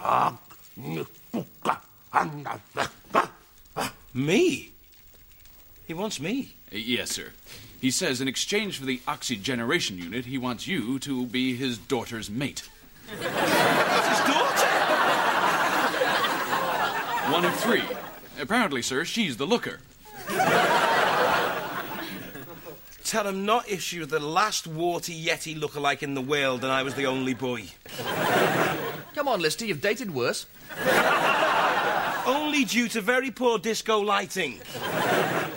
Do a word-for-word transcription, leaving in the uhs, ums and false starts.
Me? He wants me? Uh, yes, sir. He says in exchange for the oxygeneration unit, he wants you to be his daughter's mate. That's his daughter? One of three. Apparently, sir, she's the looker. Tell him not if she was the last warty yeti lookalike in the world and I was the only boy. Come on, Lister, you've dated worse. Only due to very poor disco lighting.